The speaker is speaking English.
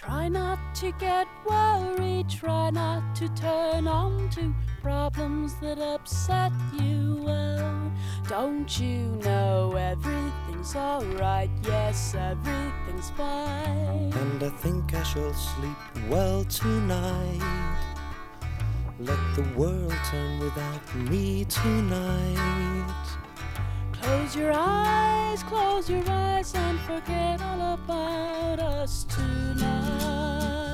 Try not to get worried, try not to turn on to problems that upset you. Well, don't you know everything's alright? Yes, everything's fine. And I think I shall sleep well tonight. Let the world turn without me tonight. Close your eyes and forget all about us tonight.